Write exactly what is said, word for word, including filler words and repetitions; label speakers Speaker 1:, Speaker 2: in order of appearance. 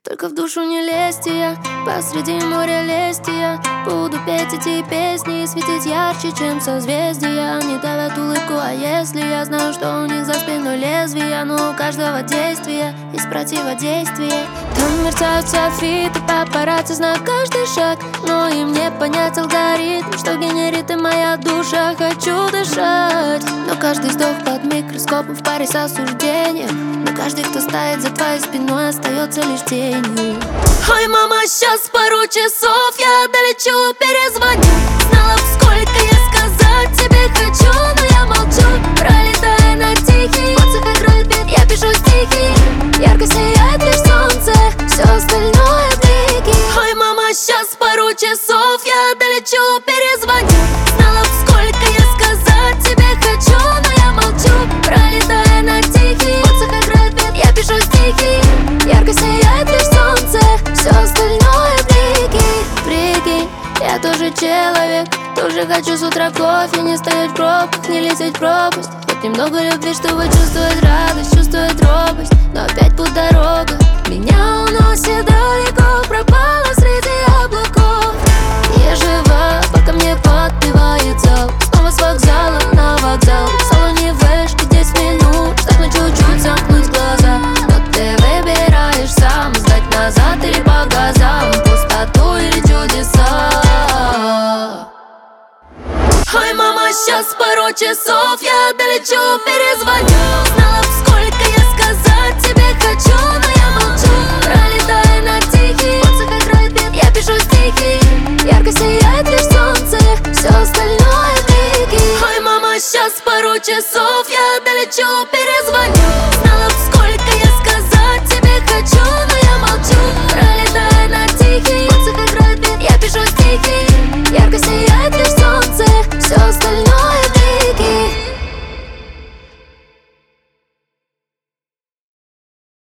Speaker 1: Только в душу не лезьте я, посреди моря лезьте я. Буду петь эти песни и светить ярче, чем созвездия. Они давят улыбку, а если я знаю, что у них за спиной лезвия, но у каждого действия есть противодействие. Там мерцают софиты, папарацци знают каждый шаг, но им не понять алгоритм, что генерит и моя душа. Хочу дышать, но каждый вздох под микроскопом в паре с осуждением. Но каждый, кто стоит за твоей спиной, остается лишь тенью. Ой, мама, сейчас пару часов я долечу, перезвоню. Знала б, сколько я сказать тебе хочу, но я молчу, пролетая на тихий. В отцах играет бит, я пишу стихи. Ярко сияет лишь солнце, все остальное блики. Ой, мама, сейчас пару часов я долечу, перезвоню. Знала б, сколько я сказать тебе хочу, но я молчу, пролетая на тихий. В отцах играет бит, я пишу стихи. Ярко сияет лишь солнце, все остальное блики. Прикинь, я тоже человек, тоже хочу с утра кофе, не стоять в пробках, не лететь в пропасть. Хоть немного любви, чтобы чувствовать радость, чувствовать робость, но опять путь дорога меня уносит далеко, пропала среди облаков. Я жива, пока мне подпевает зал. Снова с вокзала на вокзал, в салоне вышки десять минут, чтобы чуть-чуть замкнуть глаза. Но ты выбираешь сам, сдать назад или по газам, пустоту или чудеса. Ой, мама, сейчас пару часов я долечу, перезвоню. Знала б, сколько я сказать тебе хочу, но я молчу, пролетая на тихий. В отцах играет бит, я пишу стихи. Ярко сияет лишь солнце, все остальное блики. Ой, мама, сейчас пару часов я долечу,